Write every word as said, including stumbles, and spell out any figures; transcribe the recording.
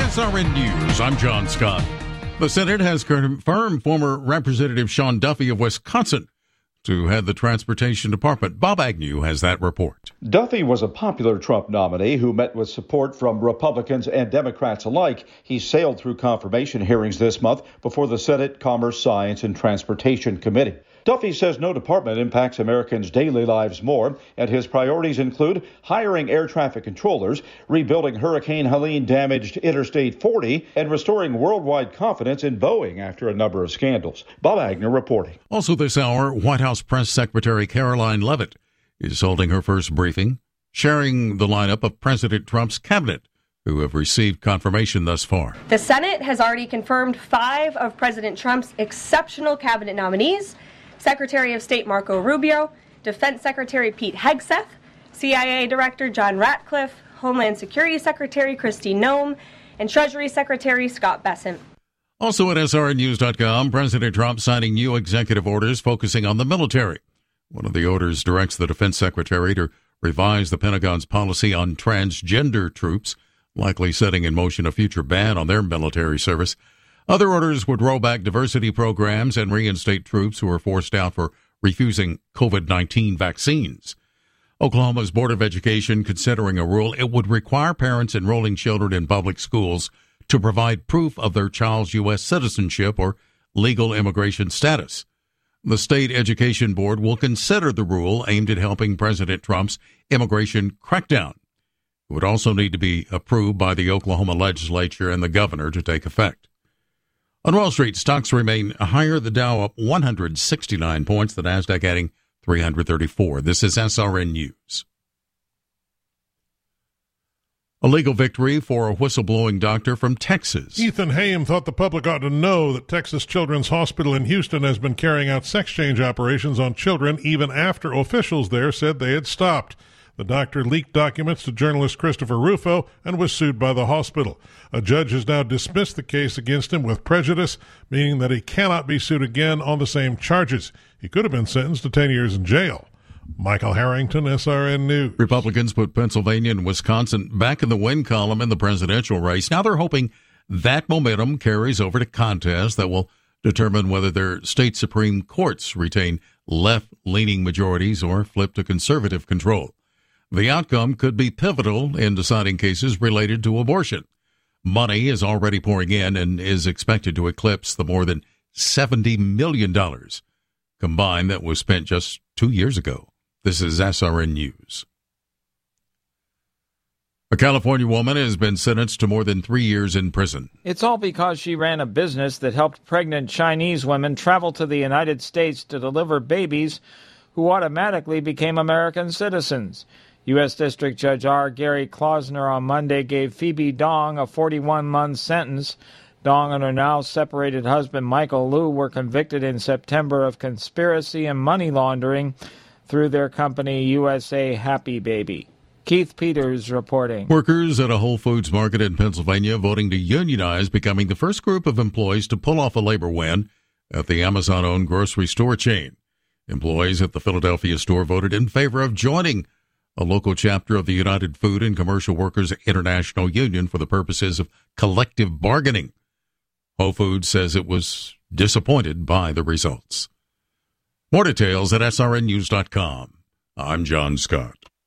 S R N News, I'm John Scott. The Senate has confirmed former Representative Sean Duffy of Wisconsin to head the Transportation Department. Bob Agnew has that report. Duffy was a popular Trump nominee who met with support from Republicans and Democrats alike. He sailed through confirmation hearings this month before the Senate Commerce, Science, and Transportation Committee. Duffy says no department impacts Americans' daily lives more, and his priorities include hiring air traffic controllers, rebuilding Hurricane Helene-damaged Interstate forty, and restoring worldwide confidence in Boeing after a number of scandals. Bob Agnew reporting. Also this hour, White House Press Secretary Caroline Leavitt is holding her first briefing, sharing the lineup of President Trump's cabinet, who have received confirmation thus far. The Senate has already confirmed five of President Trump's exceptional cabinet nominees: Secretary of State Marco Rubio, Defense Secretary Pete Hegseth, C I A Director John Ratcliffe, Homeland Security Secretary Kristi Noem, and Treasury Secretary Scott Bessent. Also at S R N News dot com, President Trump signing new executive orders focusing on the military. One of the orders directs the Defense Secretary to revise the Pentagon's policy on transgender troops, likely setting in motion a future ban on their military service. Other orders would roll back diversity programs and reinstate troops who are forced out for refusing COVID nineteen vaccines. Oklahoma's Board of Education considering a rule it would require parents enrolling children in public schools to provide proof of their child's U S citizenship or legal immigration status. The state education board will consider the rule aimed at helping President Trump's immigration crackdown. It would also need to be approved by the Oklahoma legislature and the governor to take effect. On Wall Street, stocks remain higher. The Dow up one hundred sixty-nine points, the Nasdaq adding three hundred thirty-four. This is S R N News. A legal victory for a whistleblowing doctor from Texas. Ethan Haim thought the public ought to know that Texas Children's Hospital in Houston has been carrying out sex change operations on children even after officials there said they had stopped. The doctor leaked documents to journalist Christopher Rufo and was sued by the hospital. A judge has now dismissed the case against him with prejudice, meaning that he cannot be sued again on the same charges. He could have been sentenced to ten years in jail. Michael Harrington, S R N News. Republicans put Pennsylvania and Wisconsin back in the win column in the presidential race. Now they're hoping that momentum carries over to contests that will determine whether their state Supreme Courts retain left-leaning majorities or flip to conservative control. The outcome could be pivotal in deciding cases related to abortion. Money is already pouring in and is expected to eclipse the more than seventy million dollars combined that was spent just two years ago. This is S R N News. A California woman has been sentenced to more than three years in prison. It's all because she ran a business that helped pregnant Chinese women travel to the United States to deliver babies who automatically became American citizens. U S. District Judge R. Gary Klausner on Monday gave Phoebe Dong a forty-one month sentence. Dong and her now separated husband Michael Liu were convicted in September of conspiracy and money laundering through their company U S A Happy Baby. Keith Peters reporting. Workers at a Whole Foods market in Pennsylvania voting to unionize, becoming the first group of employees to pull off a labor win at the Amazon-owned grocery store chain. Employees at the Philadelphia store voted in favor of joining a local chapter of the United Food and Commercial Workers International Union for the purposes of collective bargaining. Whole Foods says it was disappointed by the results. More details at S R N News dot com. I'm John Scott.